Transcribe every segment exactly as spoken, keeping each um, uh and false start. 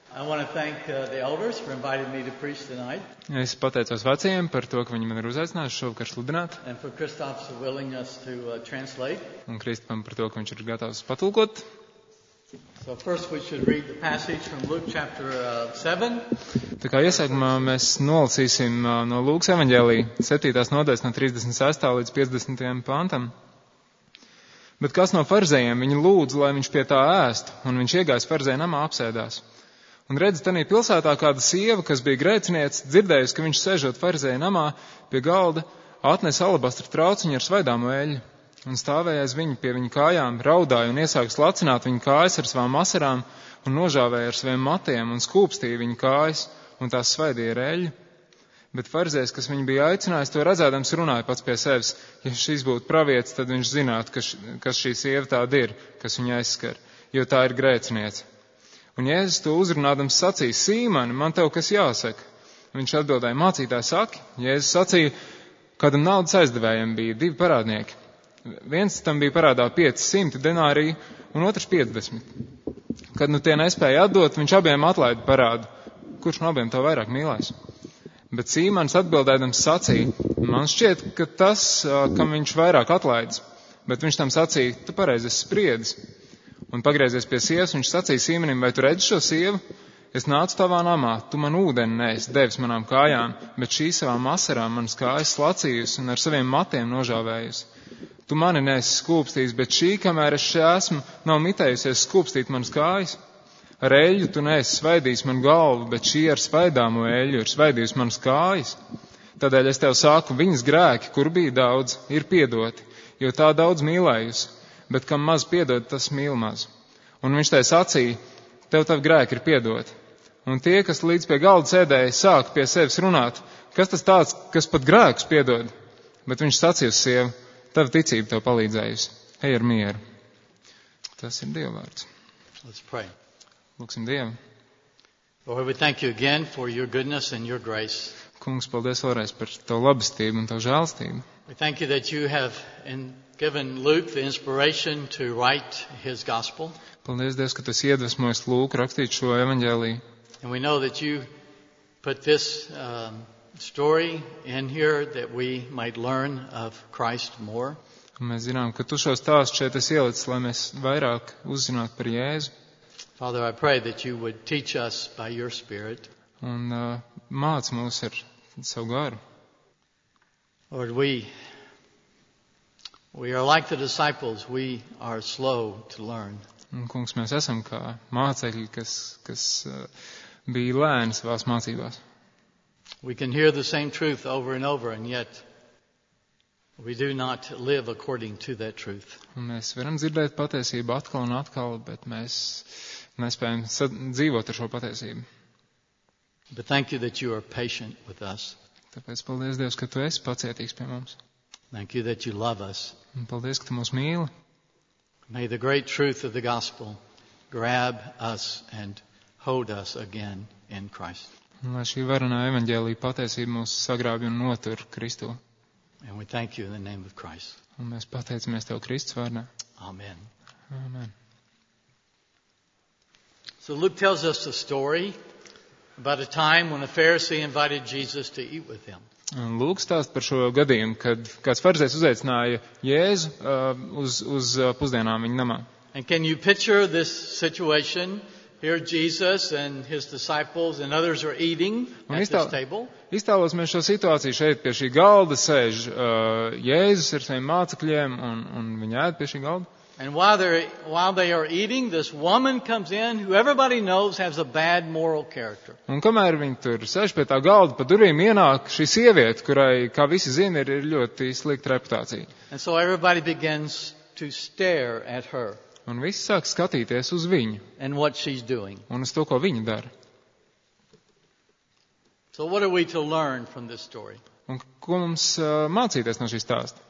I want to thank uh, the elders for inviting me to preach tonight. Es pateicos vecajiem par to, ka viņi man ir uzaicinājuši šovakar sludināt. And for Christoph's willingness to uh, translate. Un Kristupam par to, ka viņš ir gatavs patulkot. So first we should read the passage from Luke chapter uh, seven. Tā kā iesākumā mēs nolasīsim uh, no Lūkas evaņģēlija septītās nodaļas no trīsdesmit sestā līdz piecdesmitajam pantam. Bet kas no farizējiem viņu lūdza, lai viņš pie tā ēstu, un viņš iegājis farizēja namā apsēdās. Un redz, tanī pilsētā kāda sieva, kas bija grēciniece, dzirdējusi, ka viņš sēžot farizēja namā pie galda, atnesa alabastra trauciņu ar svaidāmo eļļu, un stāvēja aiz viņu pie viņa kājām, raudāja un iesāka slacināt viņa kājas ar savām asarām, un nožāvēja ar saviem matiem, un skūpstīja viņa kājas, un tās svaidīja ar eļļu. Bet farizējs, kas viņu bija aicinājis, to redzēdams runāja pats pie sevis. Ja šis būtu pravietis, tad viņš zinātu, kas, kas šī sieva tāda ir, kas viņu aizskar, jo tā ir grēciniece. Un Jēzus to uzrunādams sacīja: Sīmani, man tev kas jāsaka? Un viņš atbildēja: mācītāj, saki. Jēzus sacīja, kādam naudas aizdevējiem bija divi parādnieki. Viens tam bija parādā pieci simti denāriju, un otrs piecdesmit. Kad nu tie nespēja atdot, viņš abiem atlaida parādu. Kurš no abiem tev vairāk mīlēs? Bet Sīmanis atbildēdams sacīja: man šķiet, ka tas, kam viņš vairāk atlaids. Bet viņš tam sacīja: tu pareizi esi spriedis. Un pagriezies pie sievas, viņš sacīja Sīmanim: vai tu redzi šo sievu? Es nācu tavā namā, tu man ūdeni neesi devis manām kājām, bet šī savām asarām manas kājas slacījusi un ar saviem matiem nožāvējusi. Tu mani neesi skūpstījis, bet šī, kamēr es šeit esmu, nav mitējusies skūpstīt manas kājas. Ar eļļu tu neesi svaidījis manu galvu, bet šī ar svaidāmo eļļu ir svaidījusi manas kājas. Tādēļ es tev saku, viņas grēki, kur bija daudz, ir piedoti, jo tā daudz mīlējusi. Bet kam maz piedod, tas mīl maz. Un viņš tai sacīja: tev tavi grēki ir piedoti. Un tie, kas līdz pie galda sēdēja, sāk pie sevis runāt: kas tas tāds, kas pat grēkus piedod? Bet viņš sacīja uz sievu: tava ticība tev palīdzējusi. Ej ar mieru. Tas ir Dieva vārds. Let's pray. Lūksim Dievu. Lord, we thank you again for your goodness and your grace. Kungs, paldies vēlreiz par tavu labestību un tavu žēlstību. We thank you that you have in given Luke the inspiration to write his gospel. Paldies, Dievs, ka tu esi iedvesmojis Lūku rakstīt šo evaņģēliju. And we know that you put this um, story in here that we might learn of Christ more. Un mēs zinām, ka tu šo stāstu šeit esi ielicis, lai mēs vairāk uzzinātu par Jēzu. Father, I pray that you would teach us by your Spirit. Un uh, māc mūs ar savu garu. Lord, we we are like the disciples. We are slow to learn. Un, kungs, mēs esam kā mācekļi, kas, kas uh, bija lēni savās mācībās. We can hear the same truth over and over, and yet we do not live according to that truth. Un mēs varam dzirdēt patiesību atkal un atkal, bet mēs nespējam sad- dzīvot ar šo patiesību. But thank you that you are patient with us. Tāpēc paldies, Dievs, ka tu esi pacietīgs pie mums. Thank you that you love us. Un paldies, ka tu mūs mīli. May the great truth of the gospel grab us and hold us again in Christ. Un lai šī varenā evaņģēlija patiesība mūs sagrābj un notur Kristu. And we thank you in the name of Christ. Un mēs pateicamies Tev Kristus vārdā. Amen. Amen. So Luke tells us a story about a time when a Pharisee invited Jesus to eat with him. Un Lūks stāst par šo gadījumu, kad kāds farizējs uzaicināja Jēzu uh, uz, uz uh, pusdienām viņa namā. And can you picture this situation? Here Jesus and his disciples and others are eating Un at iztā, this table. iztēlos mēs šo situāciju šeit pie šī galda sēž uh, Jēzus ar saviem mācekļiem un, un viņi ēd pie šī galda. And while they while they are eating, this woman comes in who everybody knows has a bad moral character. Un kamēr viņi tur sēž pie tā galda, pa durvīm ienāk šī sieviete, kurai, kā visi zina, ir, ir ļoti slikta reputācija. And so everybody begins to stare at her Un visi sāk skatīties uz viņu and what she's doing. un uz to, ko viņa dara. So what are we to learn from this story? Un ko mums uh, mācīties no šī stāsta?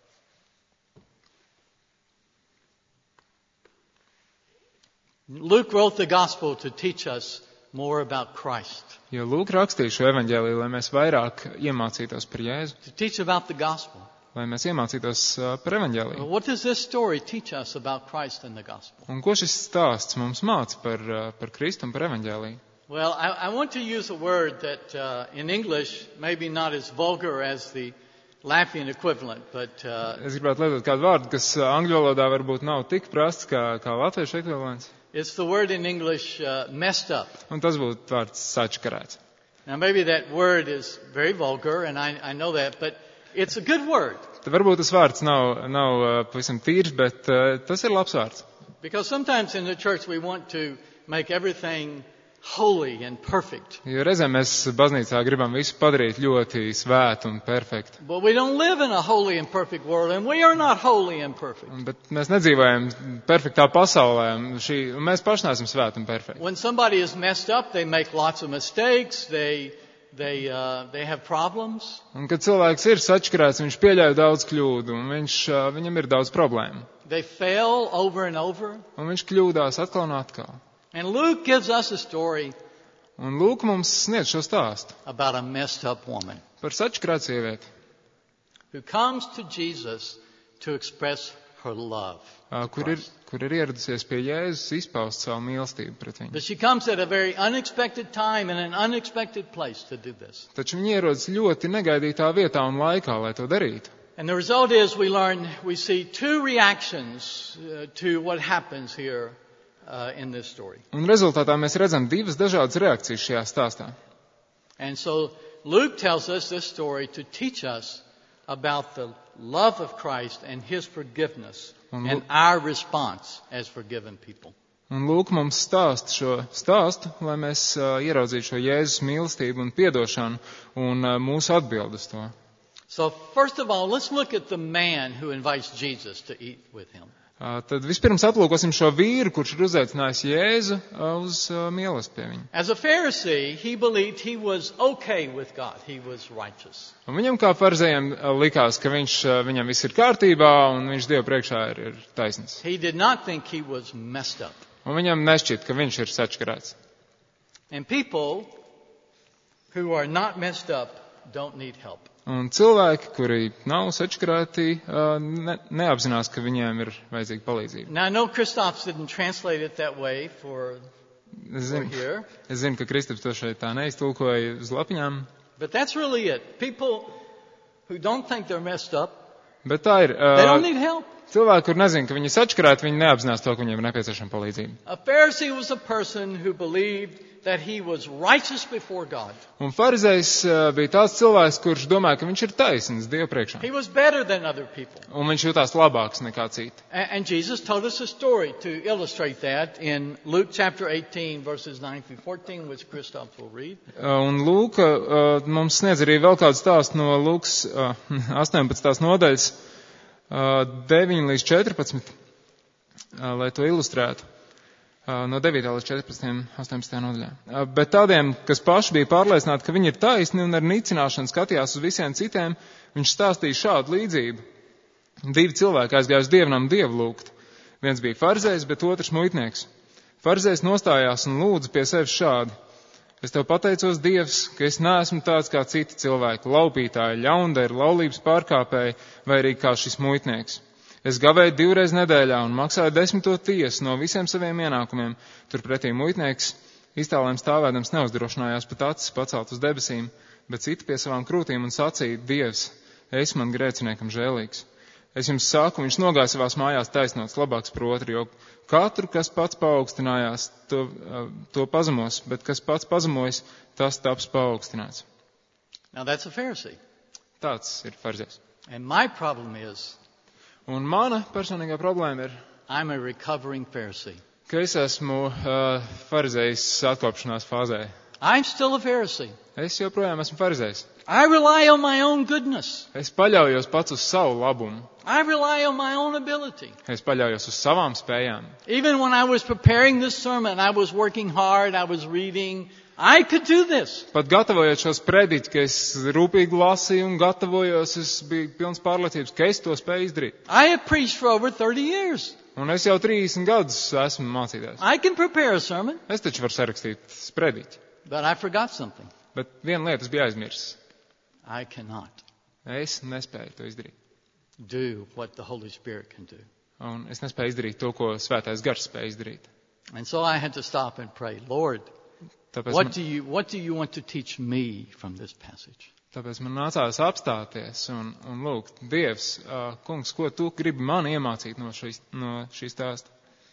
Luke wrote the gospel to teach us more about Christ, Jo Lūk rakstīja šo evaņģēliju, lai mēs vairāk iemācītos par Jēzu, to teach about the gospel. lai mēs iemācītos uh, par evaņģēliju. Well, what does this story teach us about Christ and the gospel? Un ko šis stāsts mums māca par, uh, par Kristu un par evaņģēliju? Well, I, I want to use a word that uh, in English maybe not as vulgar as the Latvian equivalent, but uh, Es gribētu lietot kādu vārdu, kas uh, angļu valodā varbūt nav tik prasts kā, kā latviešu ekvivalents. it's the word in English uh, messed up. Un tas būtu vārds sačkarēts. Now, maybe that word is very vulgar, and I, I know that, but it's a good word. Tad varbūt tas vārds nav, nav uh, pavisam tīrs, bet uh, tas ir labs vārds. Because sometimes in the church we want to make everything holy and perfect. Jo reizēm mēs baznīcā gribam visu padarīt ļoti svētu un perfektu. But we don't live in a holy and perfect world, and we are not holy and perfect. Bet mēs nedzīvojam perfektā pasaulē, un šī, un mēs paši neesam svēti un perfekti. When somebody is messed up, they make lots of mistakes, they, they, uh, they have problems. Un kad cilvēks ir sačkarēts, viņš pieļauj daudz kļūdu, un viņš, uh, viņam ir daudz problēmu. They fail over and over. Un viņš kļūdās atkal un atkal. And Luke gives us a story Un Lūk mums sniedz šo stāstu about a messed up woman par sačkarētu sievieti, who comes to Jesus to express her love. uh, kur ir, kur ir ieradusies pie Jēzus izpaust savu mīlestību pret viņu. But she comes at a very unexpected time and an unexpected place to do this. Taču viņa ierodas ļoti negaidītā vietā un laikā, lai to darītu. And the result is we learn, we see two reactions uh, to what happens here uh, in this story. Un rezultātā mēs redzam divas dažādas reakcijas šajā stāstā. And so Luke tells us this story to teach us about the love of Christ and His forgiveness Un and Lu- our response as forgiven people. Un Lūk mums stāst šo stāstu, lai mēs uh, ieraudzītu šo Jēzus mīlestību un piedošanu un uh, mūsu atbildi uz to. So first of all, let's look at the man who invites Jesus to eat with him. Uh, tad vispirms aplūkosim šo vīru, kurš ir uzaicinājis Jēzu uh, uz uh, mīlestību pie viņa. As a Pharisee, he believed he was okay with God. He was righteous. Un viņam kā farizējiem uh, likās, ka viņš, uh, viņam viss ir kārtībā un viņš Dievu priekšā ir, ir taisnīgs. He did not think he was messed up. Un viņam nešķiet, ka viņš ir sačkarēts. And people who are not messed up don't need help. Un cilvēki, kuri nav sačkarēti, uh, ne, neapzinās, ka viņiem ir vajadzīga palīdzība. Now, I know Christophs didn't translate it that way for, Es for zinu, here, es zinu, ka Kristaps to šeit tā neiztulkoja uz lapiņām, but that's really it. People who don't think they're messed up, bet tā ir. they don't Uh, need help. cilvēki, kur nezina, ka viņi ir sačkarēti, viņi neapzinās to, ka viņiem ir nepieciešama palīdzība. A Pharisee was a person who believed that he was righteous before God. Un farizējs uh, bija tāds cilvēks, kurš domāja, ka viņš ir taisnīgs Dievu priekšā. He was better than other people. Un viņš jutās labāks nekā citi. And, and Jesus told us a story to illustrate that in Luke chapter eighteen, verses nine through fourteen, which Christoph will read. Uh, un Lūka uh, mums sniedz arī vēl kādu stāstu no Lūkas uh, astoņpadsmitās nodaļas, uh, deviņi līdz četrpadsmit, uh, lai to ilustrētu. Uh, no devītā līdz četrpadsmitajā, astoņpadsmitajā nodaļā. Uh, bet tādiem, kas paši bija pārliecināti, ka viņi ir taisni un ar nicināšanu skatījās uz visiem citiem, viņš stāstīja šādu līdzību. Divi cilvēki aizgāja uz dievnam dievu lūgt. Viens bija farizējs, bet otrs muitnieks. Farizējs nostājās un lūdza pie sevis šādi: Es tev pateicos, Dievs, ka es neesmu tāds kā citi cilvēki, laupītāji, ļaundari, laulības pārkāpēji vai arī kā šis muitnieks. Es gavēju divreiz nedēļā un maksāju desmito tiesu no visiem saviem ienākumiem. Turpretī muitnieks iztālēm stāvēdams neuzdrošinājās pat acis pacelt uz debesīm, bet citi pie savām krūtīm un sacīja: Dievs, esi man grēciniekam žēlīgs. Es jums saku, viņš nogāja savās mājās taisnots labāks par otru, jo katru, kas pats paaugstinājās, to, to pazemos, bet kas pats pazemojas, tas taps paaugstināts. Now that's a Pharisee. Tāds ir farizējs. And my problem is, Un mana personīgā problēma ir, I'm a recovering Pharisee. ka es esmu uh, farizējs atkopšanās fāzē. I'm still a Pharisee. Es joprojām esmu farizējs. I rely on my own goodness. Es paļaujos pats uz savu labumu. I rely on my own ability. Es paļaujos uz savām spējām. Even when I was preparing this sermon, I was working hard, I was reading. I could do this. Pat gatavojot šos prediķus, ka es rūpīgi lasīju un gatavojos, es biju pilns pārliecības, ka es to spēju izdarīt. I have preached for over thirty years. Un es jau trīsdesmit gadus esmu mācītājs. I can prepare a sermon, Es taču varu sarakstīt prediķi. but I forgot something. Bet viena lieta es biju aizmirsis. I cannot Es nespēju to izdarīt. do what the Holy Spirit can do. Un es nespēju izdarīt to, ko svētais gars spēja izdarīt. And so I had to stop and pray, Lord, Tāpēc What man, do you, what do you want to teach me from this passage? tāpēc man nācās apstāties un, un lūgt, Dievs, uh, kungs, ko tu gribi man iemācīt no šīs, no šīs stāsta?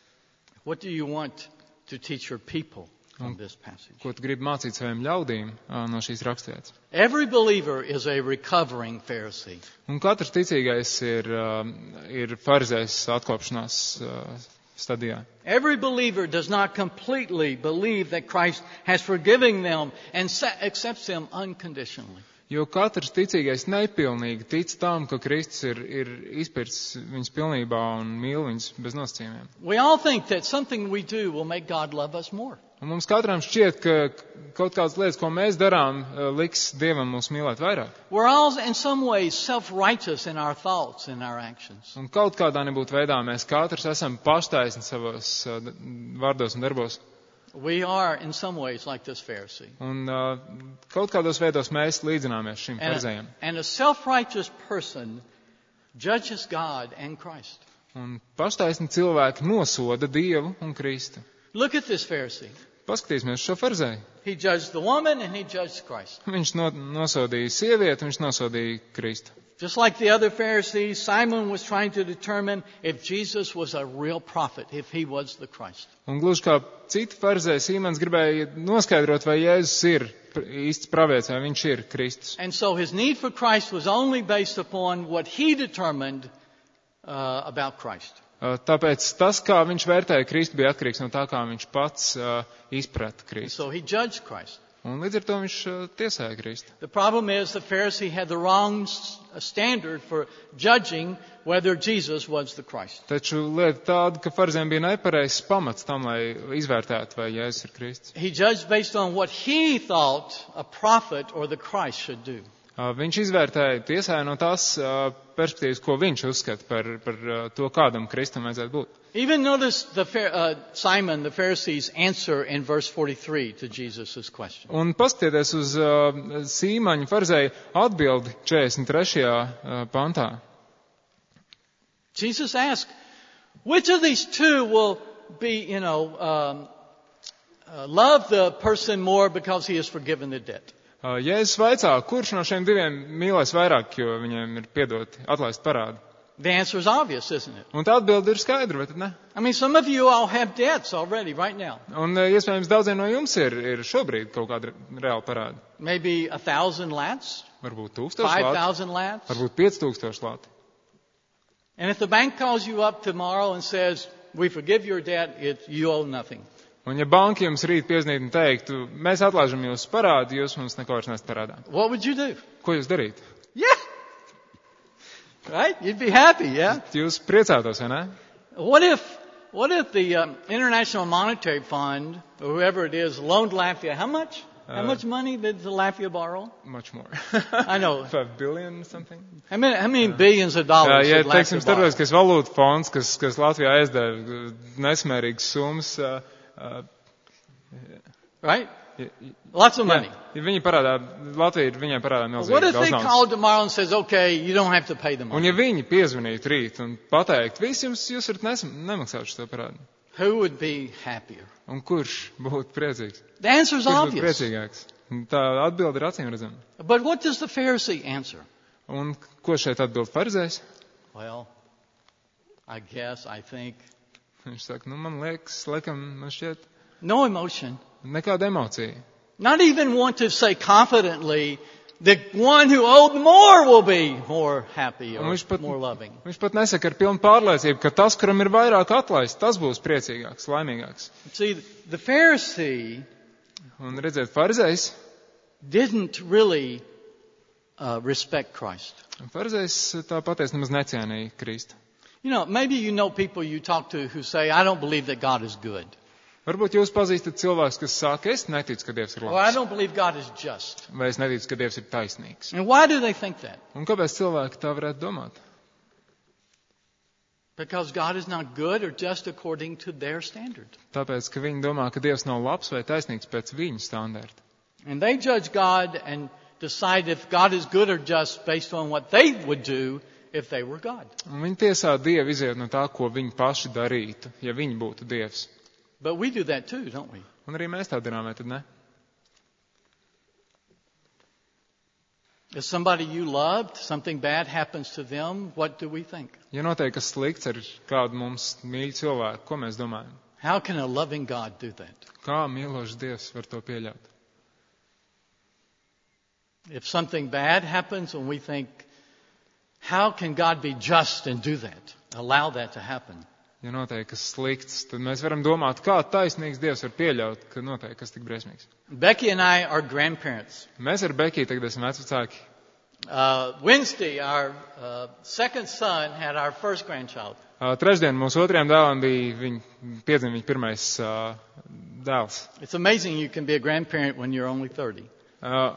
What do you want to teach your people from this passage? Ko tu gribi mācīt saviem ļaudīm uh, no šīs raksturvietas? Every believer is a recovering Pharisee. Un katrs ticīgais ir, uh, ir farizējs atkopšanās uh, stadijā. Every believer does not completely believe that Christ has forgiven them and accepts them unconditionally. Jo katrs ticīgais nepilnīgi tic tam, ka Kristus ir, ir izpircis viņus pilnībā un mīl viņus bez nosacījumiem. We all think that something we do will make God love us more. Un mums katram šķiet, ka kaut kādas lietas, ko mēs darām, liks Dievam mūs mīlēt vairāk. We're all in some ways self-righteous in our thoughts and our actions. Un kaut kādā nebūtu veidā mēs katrs esam paštaisni savos uh, vārdos un darbos. We are in some ways like this Pharisee. Un uh, kaut kādos veidos mēs līdzināmies šim And farizējam. a, and a self-righteous person judges God and Christ. Un paštaisni cilvēki nosoda Dievu un Kristu. Look at this Pharisee. Paskatīsimies šo farizēju. He judged the woman and he judged Christ. Viņš no, nosodīja sievieti, viņš nosodīja Kristu. Just like the other Pharisees, Simon was trying to determine if Jesus was a real prophet, if he was the Christ. Un gluži kā citi farizēji, Sīmans gribēja noskaidrot, vai Jēzus ir īsts pravietis, vai viņš ir Kristus. And so his need for Christ was only based upon what he determined uh, about Christ. Uh, Tāpēc tas, kā viņš vērtēja Kristu, bija atkarīgs no tā, kā viņš pats uh, izprata And Kristu. so he judged Christ. Un līdz ar to viņš uh, tiesāja Kristu. The problem is the Pharisee had the wrong s- standard for judging whether Jesus was the Christ. Taču lieta tāda, ka farizējiem bija nepareizs pamats tam, lai izvērtētu, vai Jēzus ir Kristus. He judged based on what he thought a prophet or the Christ should do. Uh, Viņš izvērtēja, tiesāja no tās uh, perspektīvas, ko viņš uzskata par, par uh, to, kādam Kristum vajadzētu būt. Even notice the Phar- uh, Simon, the Pharisee's answer in verse forty-three to Jesus' question. Un paskatieties uz uh, Sīmaņa farizēja atbildi četrdesmit trešajā Uh, pantā. Jesus asked, which of these two will be, you know, um, uh, love the person more because he has forgiven the debt? Uh, Jēzus vaicā, kurš no šiem diviem mīlēs vairāk, jo viņiem ir piedoti atlaist parādi. The answer is obvious, isn't it? Un tā atbilde ir skaidra, vai tad ne? I mean, some of you all have debts already right now. Un uh, iespējams daudziem no jums ir, ir šobrīd kaut kāda reāla parāda. Maybe a thousand lats, Varbūt tūkstoši five lati, thousand lats. varbūt pieci tūkstoši lati. And if the bank calls you up tomorrow and says, we forgive your debt, it, you owe nothing. Un ja banka jums rīt piezīmētu un teiktu, mēs atlaižam jūsu parādu, jūs mums neko vairs nesat parādā. What would you do? Ko jūs darītu? Yeah. Right? You'd be happy, yeah? Jūs priecātos, vai ne? What if, what if the um, International Monetary Fund, or whoever it is, loaned Latvia how much? How Uh, much money did the Latvia borrow? Much more. I know. Five billion something? How many, how many billions of Jā, dollars ja, did Latvia teiksim, borrow? starptautiskais valūtu fonds, kas, kas Latvijā aizdeva nesmērīgas summas, uh, uh, Right? ja, Lots of money. ja viņi parādā, Latvija ir viņai parādā What milzīgi if they daudz naudas. called tomorrow and says, okay, you don't have to pay the Un money? ja viņi piezvanītu rīt un pateikt, visi jums, jūs varat nesam, nemaksāt šo parādu. Who would be happier? Un kurš būtu priecīgs? The answer is Kurš būtu obvious. priecīgāks? Un tā atbilde ir acīm redzama. But what does the Pharisee answer? Un ko šeit atbild farizējs? Well, I guess, I think, Viņš saka, nu man liekas, laikam, man šķiet, no emotion. nekāda emocija. Not even want to say confidently, the one who owed more will be more happy Un or viņš pat, more loving. viņš pat nesaka ar pilnu pārliecību, ka tas, kuram ir vairāk atlaist, tas būs priecīgāks, laimīgāks. See, the Pharisee Un redziet, farizējs, didn't really uh, respect Christ. farizējs tā patiesi nemaz necienīja Kristu. You know, maybe you know people you talk to who say, I don't believe that God is good. Varbūt jūs pazīstat cilvēkus, kas saka, es neticu, ka Dievs ir Or I labs. don't believe God is just. Vai es neticu, ka Dievs ir taisnīgs. And why do they think that? Un kāpēc cilvēki tā varētu domāt? Because God is not good or just according to their standard. Tāpēc, ka viņi domā, ka Dievs nav labs vai taisnīgs pēc viņu standarta. And they judge God and decide if God is good or just based on what they would do if they were God. Un viņi tiesā Dievu iziet no tā, ko viņi paši darītu, ja viņi būtu Dievs. But we do that too, don't we? Un arī mēs tā darām, vai tad ne? If somebody you loved, something bad happens to them, what do we think? Ja notiek kas slikts ar kādu mums mīļu cilvēku, ko mēs domājam? How can a loving God do that? Kā mīlošs Dievs var to pieļaut? If something bad happens and we think, how can God be just and do that? Allow that to happen. Ja notiek kas slikts, tad mēs varam domāt, kā taisnīgs Dievs var pieļaut, ka notiek kas tik briesmīgs. Becky and I are grandparents. Mēs ar Bekiju tagad esam vecvecāki. Uh, Wednesday, our uh, second son had our first grandchild. Uh, trešdien mūsu otrajam dēlam bija viņa piedzima viņa pirmais uh, dēls. It's amazing you can be a grandparent when you're only thirty. Uh,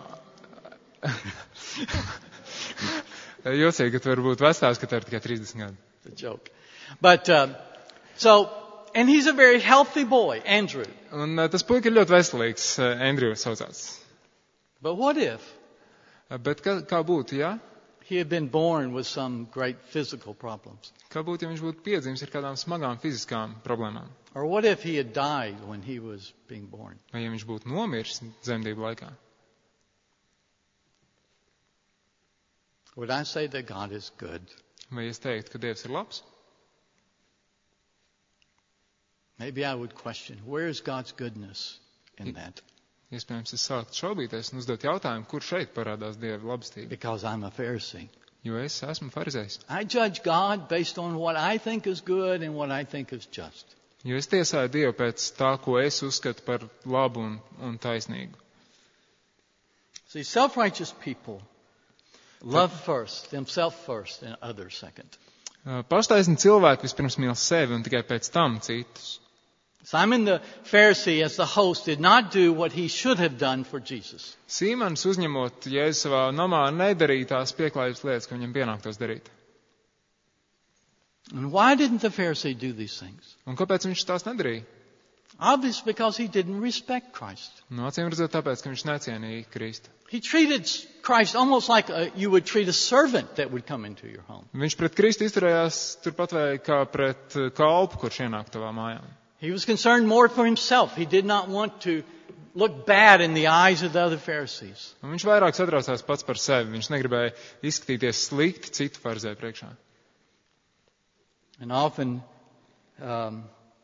Jocīgi, ka tu vari būt vecāks, ka tev ir tikai trīsdesmit gadi. It's a joke. But, uh, so, and he's a very healthy boy, Andrew. Un uh, tas puika ir ļoti veselīgs, uh, Andrew saucās. But what if Uh, bet kā, kā būtu, ja? he had been born with some great physical problems? Kā būtu, ja viņš būtu piedzimis ar kādām smagām fiziskām problēmām? Or what if he had died when he was being born? Vai ja viņš būtu nomiris dzemdību laikā? Would I say that God is good? Vai es teiktu, ka Dievs ir labs? Maybe I would question, where is God's goodness in that? Iespējams, es sāktu šaubīties un uzdot jautājumu, kur šeit parādās Dieva labestība. Because I'm a Pharisee. Jo es esmu farizējs. I judge God based on what I think is good and what I think is just. Jo es tiesāju Dievu pēc tā, ko es uzskatu par labu un, un taisnīgu. See, self-righteous people love first, themselves first, and others second. Uh, Paštaisni cilvēki vispirms mīl sevi un tikai pēc tam citus. Simon the Pharisee, as the host, did not do what he should have done for Jesus. Sīmans uzņemot Jēzu savā namā nedarīja tās pieklājības lietas, ko viņam pienāktos darīt. And why didn't the Pharisee do these things? Un kāpēc viņš tās nedarīja? Obviously because he didn't respect Christ. Nu, acīm redzot, tāpēc, ka viņš necienīja Kristu. He treated Christ almost like a, you would treat a servant that would come into your home. Viņš pret Kristu izturējās turpat vai kā pret kalpu, kurš ienāk tavā mājā. He was concerned more for himself. He did not want to look bad in the eyes of the other Pharisees. Un viņš vairāk satraucās pats par sevi. Viņš negribēja izskatīties slikti citu farizēju priekšā. And often um,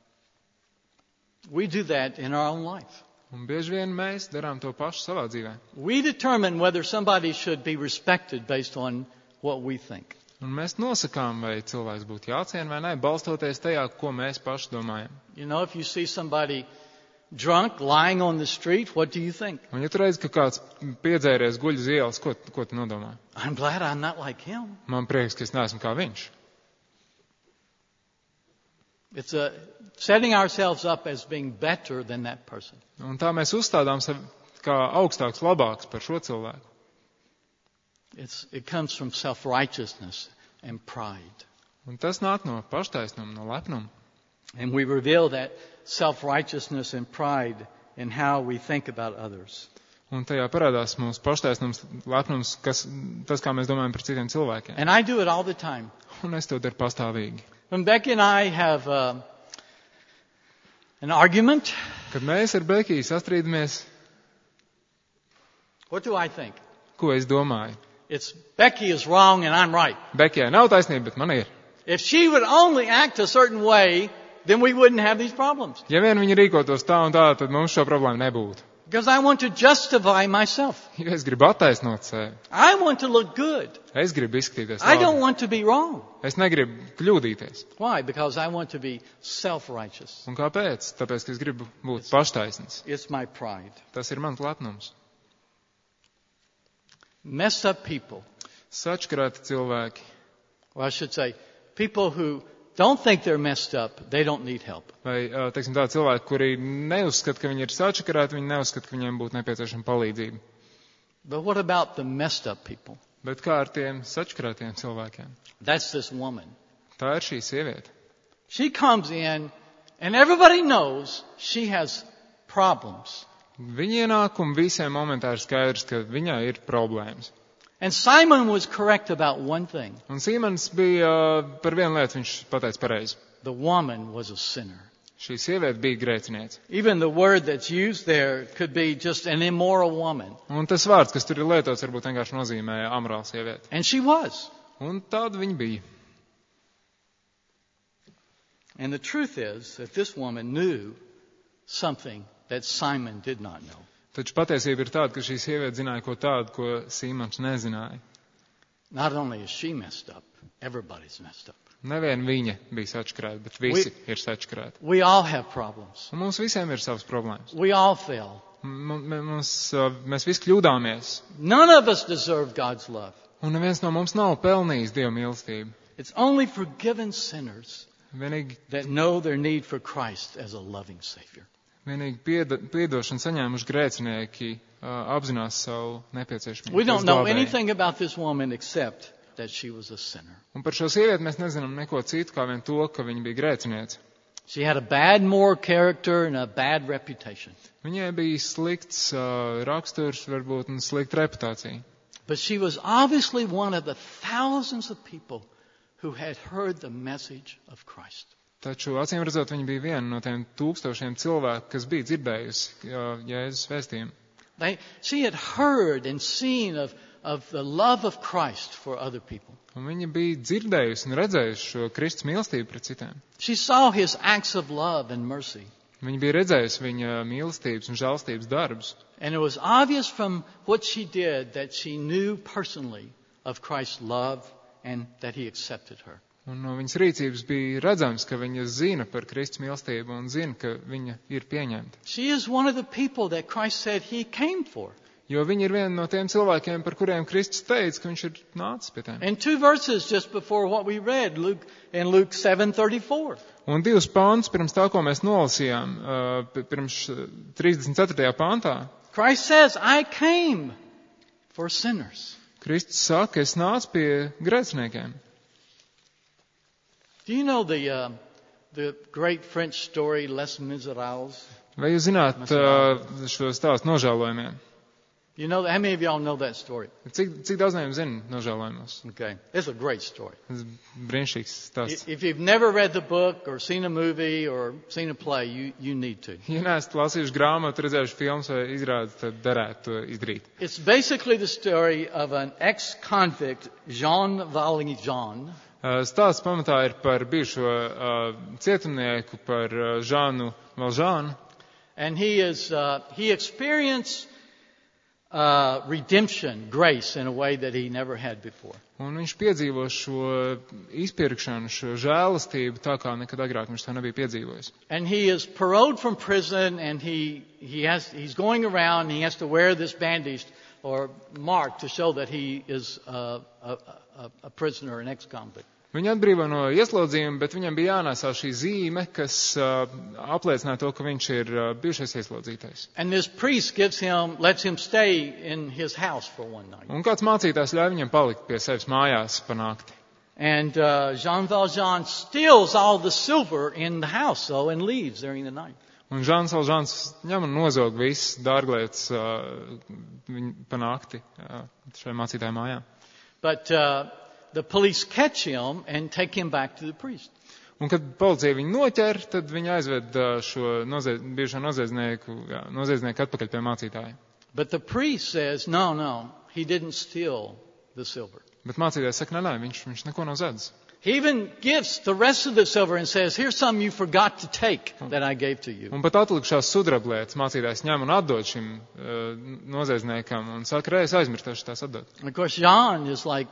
we do that in our own life. Un bieži vien mēs darām to pašu savā dzīvē. We determine whether somebody should be respected based on what we think. Un mēs nosakām, vai cilvēks būtu jāciena vai ne, balstoties tajā, ko mēs paši domājam. You know, if you see somebody drunk lying on the street, what do you think? Un ja tu redzi, ka kāds piedzēries guļ uz ielas, ko, ko tu nodomā? I'm glad I'm not like him. Man prieks, ka es neesmu kā viņš. It's a, setting ourselves up as being better than that person. Un tā mēs uzstādām sevi kā augstāks, labāks par šo cilvēku. It's, it comes from self-righteousness and pride. Un tas nāk no paštaisnuma, no lepnuma. And we reveal that self-righteousness and pride in how we think about others. Un tajā parādās mūsu paštaisnums, lepnums, kas, tas, kā mēs domājam par citiem cilvēkiem. And I do it all the time. Un es to daru pastāvīgi. When Becky and I have uh, an argument, Kad mēs ar Bekiju sastrīdamies, what do I think? ko es domāju? It's Becky is wrong and I'm right. Bekijai nav taisnība, bet man ir. If she would only act a certain way, then we wouldn't have these problems. Ja vien viņi rīkotos tā un tā, tad mums šo problēmu nebūtu. Because I want to justify myself. Jo es gribu attaisnot sevi. I want to look good. Es gribu izskatīties I don't labi. want to be wrong. Es negribu kļūdīties. Why? Because I want to be self-righteous. Un kāpēc? Tāpēc, ka es gribu būt paštaisns. It's my pride. Tas ir mans lepnums. Messed up people, Sačakarēti cilvēki, or I should say, people who don't think they're messed up, they don't need help. vai, ā, teiksim, tādi cilvēki, kuri neuzskata, ka viņi ir sačakarēti, viņi neuzskata, ka viņiem būtu nepieciešama palīdzība. But what about the messed up people? Bet kā ar tiem sačakarētiem cilvēkiem? That's this woman. Tā ir šī sieviete. She comes in and everybody knows she has problems. Viņa ienāk un visiem momentā ir skaidrs, ka viņai ir problēmas. And Simon was correct about one thing. Un Sīmans bija ā, par vienu lietu, viņš pateica pareizi. The woman was a sinner. Šī sieviete bija grēciniece. Even the word that's used there could be just an immoral woman. Un tas vārds, kas tur ir lietots, varbūt vienkārši nozīmē amorālu sievieti. And she was. Un tāda viņa bija. And the truth is that this woman knew something that Simon did not know. Taču patiesība ir tāda, ka šī sieviete zināja ko tādu, ko Simons nezināja. Not only is she messed up, everybody's messed up. Nevien viņa bija sačkrēta, bet visi we, ir sačkrēti. We all have problems. Un mums visiem ir savas problēmas. We all fail. M mums, mēs visi kļūdāmies. None of us deserve God's love. Un neviens no mums nav pelnījis Dieva mīlestību. It's only forgiven sinners Vienīgi, that know their need for Christ as a loving Savior. Vienīgi pieda, piedošanu saņēmuši grēcinieki uh, apzinās savu nepieciešamību. We don't know anything about this woman except that she was a sinner. Un par šo sievieti mēs nezinām neko citu, kā vien to, ka viņa bija grēciniece. She had a bad moral character and a bad reputation. Viņai bija slikts uh, raksturs, varbūt, un slikta reputācija. But she was obviously one of the thousands of people who had heard the message of Christ. Taču, acīm redzot, viņa bija viena no tiem tūkstošiem cilvēku, kas bija dzirdējusi uh, Jēzus vēstījumu. They, she had heard and seen of of the love of Christ for other people. Un viņa bija dzirdējusi un redzējusi šo Kristus mīlestību pret citiem. She saw his acts of love and mercy. Viņa bija redzējusi viņa mīlestības un žēlstības darbus. And it was obvious from what she did that she knew personally of Christ's love and that he accepted her. Un no viņas rīcības bija redzams, ka viņa zina par Kristus mīlestību un zina, ka viņa ir pieņemta. She is one of the people that Christ said he came for. Jo viņa ir viena no tiem cilvēkiem, par kuriem Kristus teica, ka viņš ir nācis pie tiem. And two verses just before what we read, Luke in Luke seven thirty-four. Un divus pāntus pirms tā, ko mēs nolasījām, uh, pirms trīsdesmit ceturtajā pāntā. Christ says, I came for sinners. Kristus saka, es nācu pie grēciniekiem. Do you know the uh, the great French story Les Miserables? Vai jūs zināt uh, šo stāstu nožēlojumiem? You know, how many of y'all know that story? Cik, cik daudz no jums zina nožēlojumus? Okay. It's a great story. Tas brīnišķīgs stāsts. If you've never read the book or seen a movie or seen a play, you, you need to. Ja neesat lasījuši grāmatu, redzējuši filmas vai izrādi, tad derētu to izdarīt. It's basically the story of an ex-convict, Jean Valjean. Uh, stāsts pamatā ir par bijušo uh, cietumnieku, par uh, Žānu Valžānu. And he is, uh, he experienced Uh, redemption, grace in a way that he never had before. Un viņš piedzīvo šo izpirkšanu, šo žēlastību tā kā nekad agrāk viņš to nebija piedzīvojis. And he is paroled from prison and he, he has, he's going around and he has to wear this bandage or mark to show that he is uh, a, a, a prisoner, an ex-convict. Viņu atbrīvo no ieslodzījuma, bet viņam bija jānēsā šī zīme, kas uh, apliecināja to, ka viņš ir uh, bijušais ieslodzītais. And this priest gives him, lets him stay in his house for one night. Un kāds mācītājs ļauj viņam palikt pie sevis mājās pa nakti. And uh, Jean Valjean steals all the silver in the house, though, and leaves during the night. Un Žāns Valžāns ņem un nozog visas dārglietas uh, pa nakti uh, šai mācītāja mājā. But uh, the police catch him and take him back to the priest. Un kad policija viņu noķer, tad viņi aizved šo noziedz, bijušo noziedznieku, jā, noziedznieku atpakaļ pie mācītāja. But the priest says, no, no, he didn't steal the silver. Bet mācītājs saka, nē, nē, viņš, viņš neko nav zedzis. He even gives the rest of the silver and says, here's some you forgot to take that I gave to you. Un pat atlikušās sudrablietas mācītājs ņem un atdod šim uh, noziedzniekam un saka, reiz aizmirstoši tās atdod. Of course, John is like,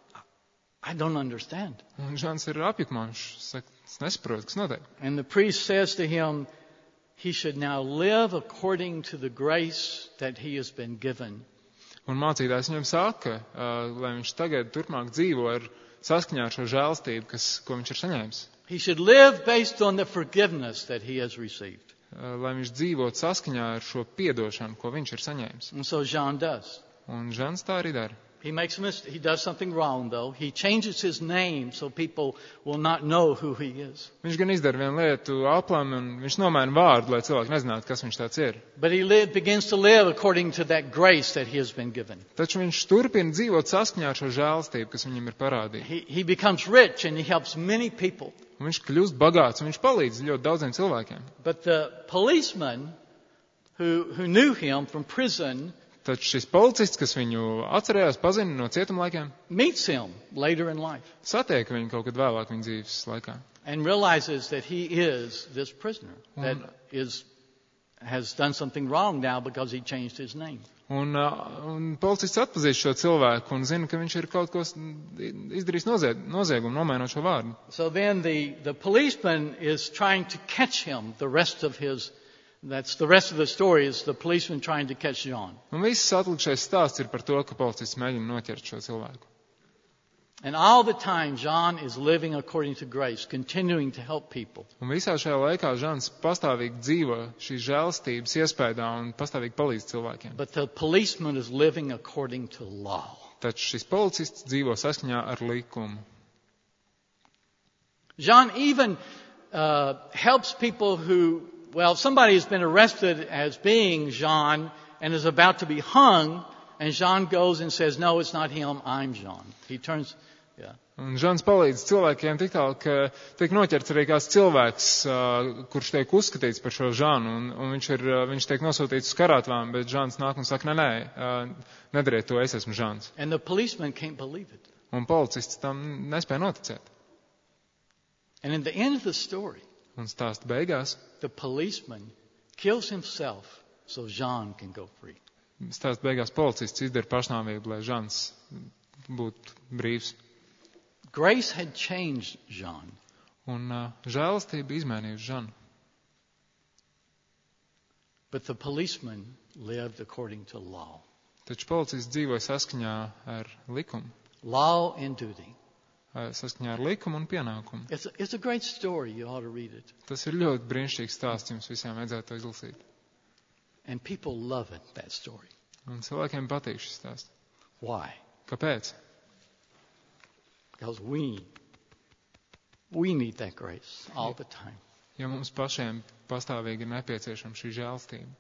I don't understand. Un Žāns ir apjukumā, viņš saka, es nesaprotu, kas notiek. And the priest says to him, he should now live according to the grace that he has been given. Un mācītājs viņam saka, uh, lai viņš tagad turpmāk dzīvo ar saskaņā ar šo žēlstību, kas, ko viņš ir saņēmis. He should live based on the forgiveness that he has received. Uh, lai viņš dzīvot saskaņā ar šo piedošanu, ko viņš ir saņēmis. And so John does. Un Žāns tā arī dara. He makes a mistake. He does something wrong, though. He changes his name so people will not know who he is. Viņš gan izdara vienu lietu aplam, un viņš nomaina vārdu, lai cilvēki nezinātu, kas viņš tāds ir. But he live, begins to live according to that grace that he has been given. Taču viņš turpina dzīvot saskaņā ar šo žēlastību, kas viņam ir parādīta. He, he becomes rich and he helps many people. Un viņš kļūst bagāts, un viņš palīdz ļoti daudziem cilvēkiem. But the policeman who, who knew him from prison Taču šis policists, kas viņu atcerējās, pazina no cietuma laikiem, meets him later in life satiek viņu kaut kad vēlāk viņa dzīves laikā. and realizes that he is this prisoner that is has done something wrong now because he changed his name. Un, un policists atpazīst šo cilvēku un zina, ka viņš ir kaut ko izdarījis nozieg, noziegumu, nomainot šo vārdu. So then the, the policeman is trying to catch him. The rest of his, that's the rest of the story is the policeman trying to catch John. Un viss atlikušais stāsts ir par to, ka policists mēģina noķert šo cilvēku. And all the time John is living according to grace, continuing to help people. Un visā šajā laikā Žans pastāvīgi dzīvo šīs žēlastības iespējā un pastāvīgi palīdz cilvēkiem. But the policeman is living according to law. Taču šis policists dzīvo saskaņā ar likumu. John even uh, helps people who, well, somebody has been arrested as being John and is about to be hung, and John goes and says, no, it's not him, I'm John. He turns, yeah. Un Žans palīdz cilvēkiem tik tālu, ka tiek noķerts arī kāds cilvēks, uh, kurš tiek uzskatīts par šo Žanu, un, un viņš, ir, uh, viņš tiek nosūtīts uz karātvām, bet Žans nāk un saka, nē, nē, uh, nedariet to, es esmu Žans. And the policeman can't believe it. Un policists tam nespēja noticēt. And in the end of the story, Un stāsta beigās, the policeman kills himself so John can go free. stāsta beigās policists izdara pašnāvību, lai Žans būtu brīvs. Grace had changed John. Un uh, žēlastība izmainījusi Žanu. But the policeman lived according to law. Taču policists dzīvoja saskaņā ar likumu. Law and duty. Saskaņā ar likumu un pienākumu. It's a, it's a great story. You ought to read it. Tas ir ļoti brīnišķīgs stāsts, jums visiem vajadzētu to izlasīt. And people love it, that story. Un cilvēkiem patīk šis stāsts. Why? Kāpēc? Because we, we need that grace all the time. Jo mums pašiem pastāvīgi ir nepieciešama šī žēlastība.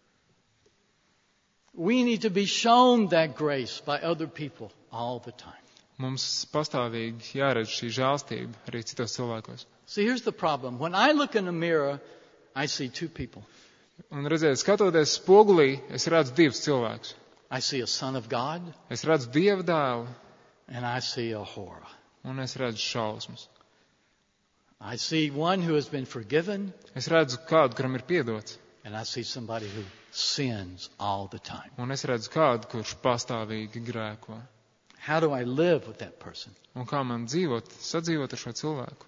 We need to be shown that grace by other people all the time. Mums pastāvīgi jāredz šī žēlastība arī citos cilvēkos. See, here's the problem. When I look in the mirror, I see two people. Un redziet, skatoties spogulī, es redzu divus cilvēkus. I see a son of God, Es redzu Dieva dēlu, and I see a horror. un es redzu šausmas. I see one who has been forgiven, Es redzu kādu, kuram ir piedots, and I see somebody who sins all the time. un es redzu kādu, kurš pastāvīgi grēko. How do I live with that person? Un kā man dzīvot, sadzīvot ar šo cilvēku?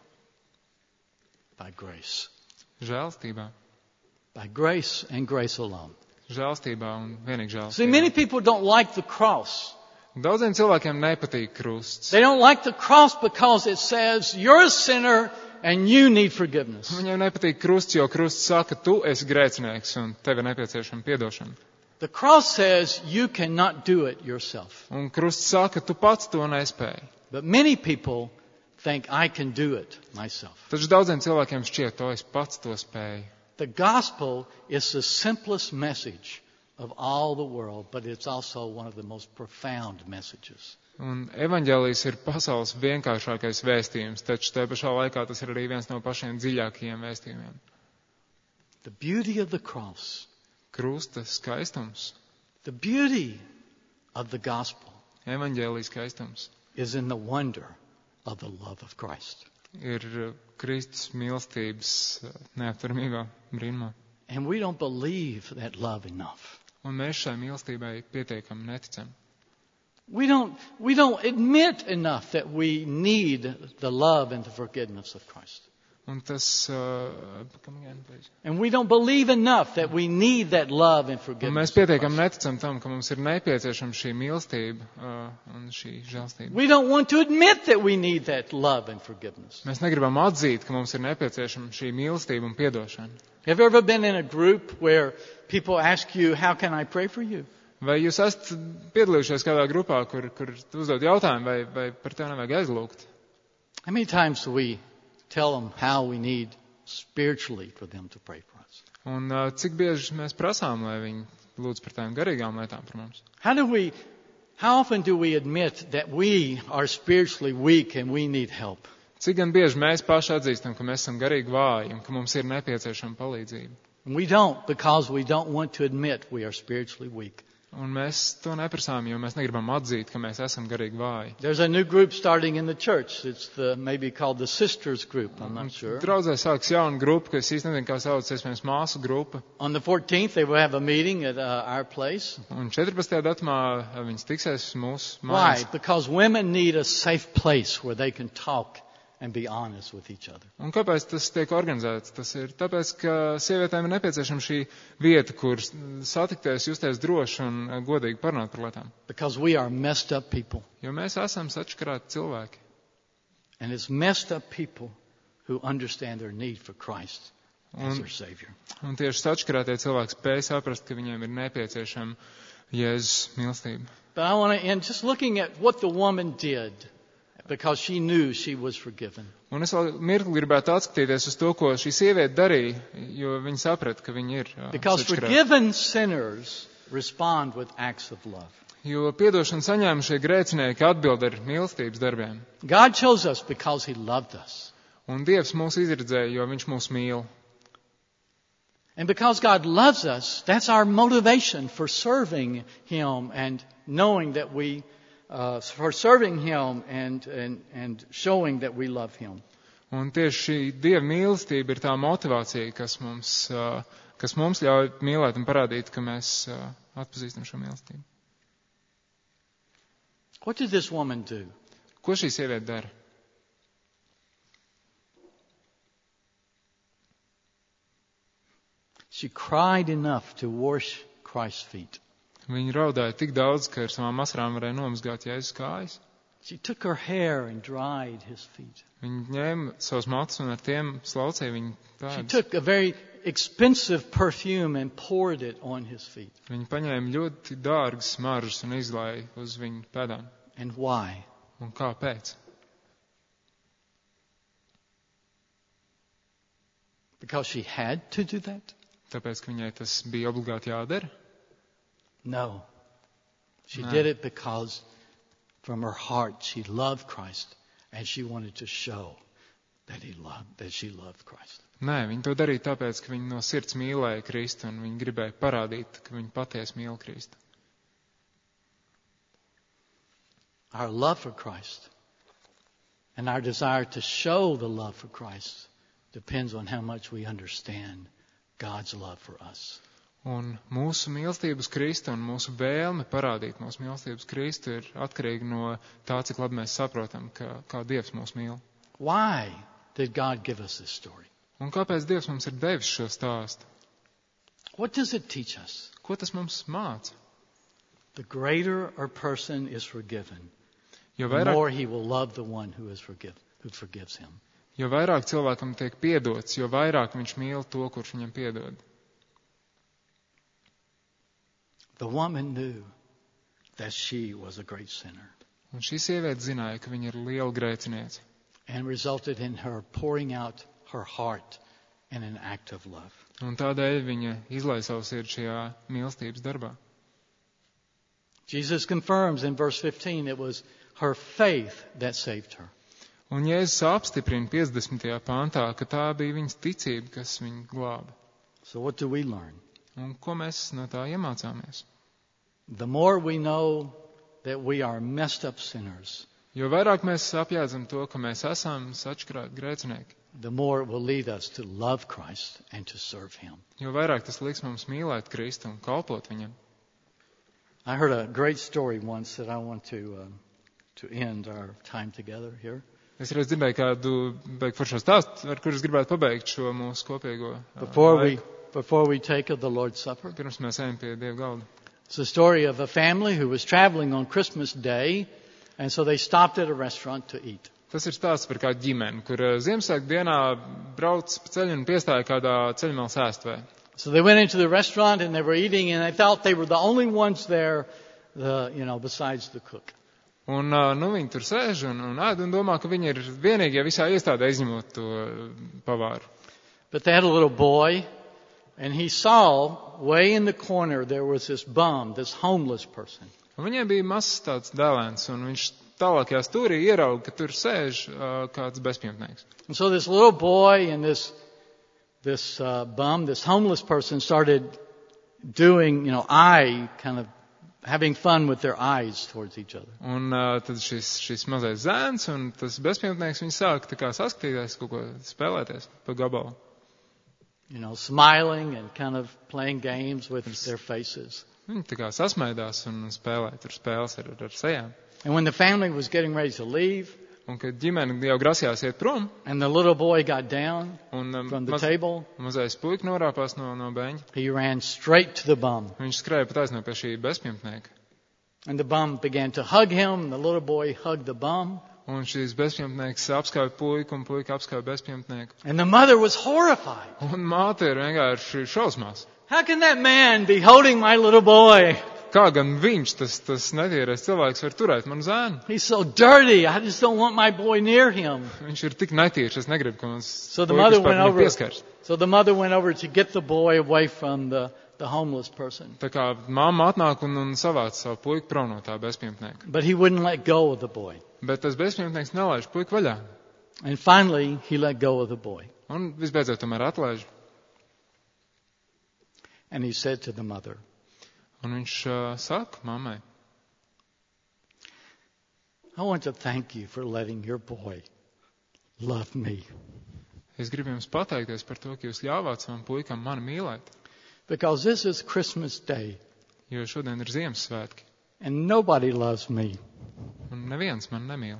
By grace. Žēlastībā. By grace and grace alone. Žēlastībā un vienīgi See, many žēlastībā. people don't like the cross. Daudziem cilvēkiem nepatīk krusts. They don't like the cross because it says you're a sinner and you need forgiveness. Viņiem nepatīk krusts, jo krusts saka, tu esi grēcinieks un tev ir nepieciešama piedošana. The cross says you cannot do it yourself. Un krusts saka, tu pats to nespēji. But many people think I can do it myself. Taču daudziem cilvēkiem šķiet, to es pats to spēju. The gospel is the simplest message of all the world, but it's also one of the most profound messages. Un evaņģēlijs ir pasaules vienkāršākais vēstījums, taču tajā pašā laikā tas ir arī viens no pašiem dziļākajiem vēstījumiem. The beauty of the cross, Krusta skaistums, the beauty of the gospel evaņģēlijas skaistums is in the wonder of the love of Christ. ir Kristus mīlestības neaptveramībā brīnumā. And we don't believe that love enough. Un mēs šai mīlestībai pietiekami neticam. We don't, we don't admit enough that we need the love and the forgiveness of Christ. Un tas, uh, come again, please. And we don't believe enough that we need that love and Un forgiveness mēs of pietiekami Christ. neticam tam, ka mums ir nepieciešama šī mīlestība uh, un šī žēlstība. We don't want to admit that we need that love and forgiveness. Mēs negribam atzīt, ka mums ir nepieciešama šī mīlestība un piedošana. Have you ever been in a group where people ask you, how can I pray for you? Vai jūs esat piedalījušies kādā grupā, kur, kur uzdod jautājumu, vai, vai par tevi nevajag aizlūgt? How many times do we tell them how we need spiritually for them to pray for us? Un uh, cik bieži mēs prasām, lai viņi lūdz par tām garīgām lietām par mums? How do we, how often do we admit that we are spiritually weak and we need help? Cik gan bieži mēs paši atzīstam, ka mēs esam garīgi vāji un ka mums ir nepieciešama palīdzība? And we don't because we don't want to admit we are spiritually weak. Un mēs to neprasām, jo mēs negribam atzīt, ka mēs esam garīgi vāji. There's a new group starting in the church. It's the, maybe called the sisters group. I'm not sure. Draudzē sāks jauna grupa, kas īsti nezinu, kā sauc, iespējams, māsu grupa. On the fourteenth, they will have a meeting at uh, our place. Un četrpadsmitajā datumā viņas tiksies mūsu Why? mājās. Because women need a safe place where they can talk and be honest with each other. Un kāpēc tas tiek organizēts? Tas ir tāpēc, ka sievietēm ir nepieciešama šī vieta, kur satikties, justies droši un godīgi parunāt par lietām. Because we are messed up people. Jo mēs esam sačakarāti cilvēki. And it's messed up people who understand their need for Christ as Un, their Savior. un tieši sačakarātie cilvēki spēj saprast, ka viņiem ir nepieciešama Jēzus mīlestība. But I want to end just looking at what the woman did because she knew she was forgiven. Un es vēl mirkli gribētu atskatīties uz to, ko šī sieviete darīja, jo viņa saprata, ka viņa ir uh, Because sačakarāta. forgiven sinners respond with acts of love. Jo piedošanu saņēmušie grēcinieki atbild ar mīlestības darbiem. God chose us because He loved us. Un Dievs mūs izredzēja, jo Viņš mūs mīl. And because God loves us, that's our motivation for serving Him and knowing that we, uh, for serving Him and, and, and showing that we love Him. Un tieši šī Dieva mīlestība ir tā motivācija, kas mums, uh, kas mums ļauj mīlēt un parādīt, ka mēs uh, atpazīstam šo mīlestību. What did this woman do? Ko šī sieviete dara? She cried enough to wash Christ's feet. Viņa raudāja tik daudz, ka ar savām asarām varēja nomazgāt Jēzus kājas. She took her hair and dried His feet. Viņa ņēma savus matus un ar tiem slaucēja viņa She pēdas. took a very expensive perfume and poured it on His feet. Viņa paņēma ļoti dārgas smaržas un izlāja uz viņa pēdām. And why? Un kāpēc? Because she had to do that? Tāpēc, ka viņai tas bija obligāti jādara? No. She No. did it because from her heart she loved Christ and she wanted to show that he loved, that she loved Christ. Nē, viņa to darīja tāpēc, ka viņa no sirds mīlēja Kristu un viņa gribēja parādīt, ka viņa patiesi mīl Kristu. Our love for Christ and our desire to show the love for Christ depends on how much we understand God's love for us. Un mūsu mīlestības Kristu un mūsu vēlme parādīt mūsu mīlestības Kristu ir atkarīga no tā, cik labi mēs saprotam, ka, kā Dievs mūs mīl. Why did God give us this story? Un kāpēc Dievs mums ir devis šo stāstu? What does it teach us? Ko tas mums māca? The greater a person is forgiven, Jo the vairāk, more he will love the one who is forgive, who forgives him. jo vairāk cilvēkam tiek piedots, jo vairāk viņš mīl to, kurš viņam piedod. The woman knew that she was a great sinner Un šī sieviete zināja, ka viņa ir liela grēciniece. and resulted in her pouring out her heart in an act of love. Un tādēļ viņa izlaiž savu sirdi šajā mīlestības darbā. Jesus confirms in verse fifteen it was her faith that saved her. Un Jēzus apstiprina piecdesmitajā pāntā, ka tā bija viņas ticība, kas viņu glāba. So what do we learn? Un ko mēs no tā iemācāmies? The more we know that we are messed up sinners, Jo vairāk mēs apjēdzam to, ka mēs esam sačakarāti grēcinieki, the more it will lead us to love Christ and to serve Him. jo vairāk tas liks mums mīlēt Kristu un kalpot viņam. I heard a great story once that I want to um, to end our time together here. Es reiz dzirdēju kādu beig foršo stāstu, ar kuru es gribētu pabeigt šo mūsu kopīgo uh, Before we laiku, before we take of the Lord's Supper. pirms mēs ejam pie Dieva galda. It's the story of a family who was traveling on Christmas Day, and so they stopped at a restaurant to eat. Tas ir stāsts par kādu ģimeni, kur uh, Ziemassvētku dienā brauc pa ceļu un piestāja kādā ceļmalas ēstvē. So they went into the restaurant and they were eating and they thought they were the only ones there, the, you know, besides the cook. Un, nu, viņi tur sēž un, un ēd un domā, ka viņi ir vienīgie visā iestādē izņemot to pavāru. But they had a little boy and he saw way in the corner there was this bum, this homeless person. Un viņiem bija mazs tāds dēlēns un viņš tālākajā stūrī ierauga, ka tur sēž uh, kāds bezpajumtnieks. And so this little boy and this, this uh, bum, this homeless person started doing, you know, eye kind of having fun with their eyes towards each other. Un uh, tad šis, šis mazais zēns un tas bezpajumtnieks, viņi sāk tā kā saskatīties, kaut ko spēlēties pa gabalu. You know, smiling and kind of playing games with their faces. Viņi tā kā sasmaidās un spēlē tur spēles ar, ar sejām. And when the family was getting ready to leave, Un kad ģimene jau grasījās iet prom, and the little boy got down un um, from the maz, table, mazais puika norāpās no, no beņa, he ran straight to the bum. viņš skrēja pat aizno pie šī bezpajumtnieka. And the bum began to hug him. The little boy hugged the bum. Un šīs bezpajumtnieks apskauja puiku, un puika apskauja bezpajumtnieku. And the mother was horrified. Un māte ir vienkārši šausmās. How can that man be holding my little boy? Kā gan viņš, tas, tas netīrais cilvēks, var turēt manu zēnu? He's so dirty. I just don't want my boy near him. Viņš ir tik netīrs, es negribu, ka mans So the puikas mother pat went viņu over. pieskars. So the mother went over to get the boy away from the, the homeless person. Tā kā mamma atnāk un, un savāc savu puiku prom no tā bezpajumtnieka. But he wouldn't let go of the boy. Bet tas bezpajumtnieks nelaiž puiku vaļā. And finally, he let go of the boy. Un visbeidzot tomēr atlaiž. And he said to the mother, Un viņš uh, saka mammai, I want to thank you for letting your boy love me. es gribu jums pateikties par to, ka jūs ļāvāt savam puikam mani mīlēt. Because this is Christmas Day. Jo šodien ir Ziemassvētki. And nobody loves me. Un neviens man nemīl.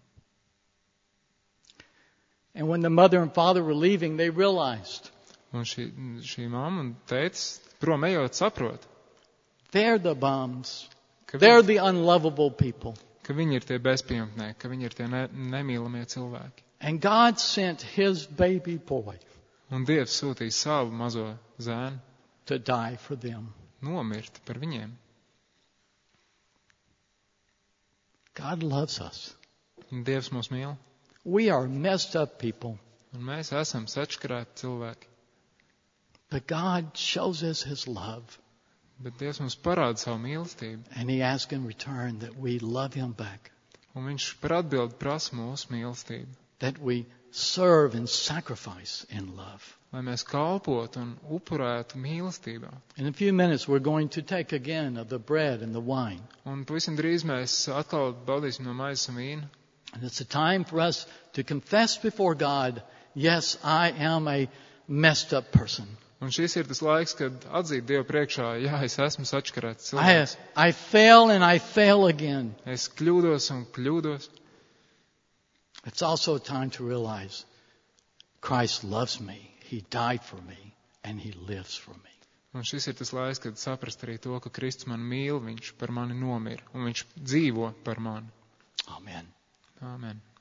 And when the mother and father were leaving, they realized Un šī, šī mamma un tētis prom ejot saprot, they're the bums. ka, They're viņi, the unlovable people. ka viņi ir tie bezpajumtnieki, ka viņi ir tie ne, nemīlamie cilvēki. And God sent his baby boy Un Dievs sūtīja savu mazo zēnu to die for them. nomirt par viņiem. God loves us. Un Dievs mūs mīl. We are messed up people. Un mēs esam sačkarēti cilvēki. But God shows us his love. Bet Dievs mums parāda savu mīlestību. And he asks in return that we love him back. Un viņš par atbildi prasa mūsu mīlestību. That we serve and sacrifice in love. Lai mēs kalpotu un upurētu mīlestībā. In a few minutes we're going to take again of the bread and the wine. Un pavisam drīz mēs atkal baudīsim no maizes un vīna. And it's a time for us to confess before God, yes, I am a messed up person. Un šis ir tas laiks, kad atzīt Dievu priekšā, jā, es esmu sačkarēts I, cilvēks. I fail and I fail again. Es kļūdos un kļūdos. It's also a time to realize Christ loves me. He died for me and he lives for me. Un šis ir tas laiks, kad saprast arī to, ka Kristus man mīl, viņš par mani nomira un viņš dzīvo par mani. Amen. Āmen.